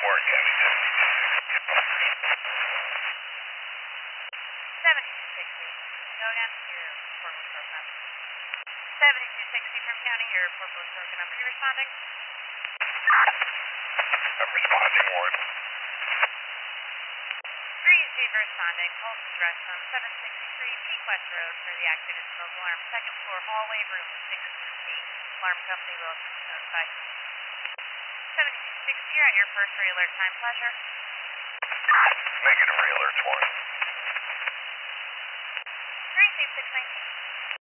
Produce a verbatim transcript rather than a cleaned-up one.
Warren County ten. seventy-two sixty. Go again. Your report was broken up. seventy-two sixty from county. Your report was broken up. Are you responding? I'm responding, Warren. three Chief responding. Colton's Restroom, seven sixty-three Peak West Road for the activated smoke alarm. Second floor hallway, room six C. Alarm company will notify. seventy-two sixty, you're on your first re-alert time. Pleasure. Negative re-alerts, Warren. three Chief six nineteen.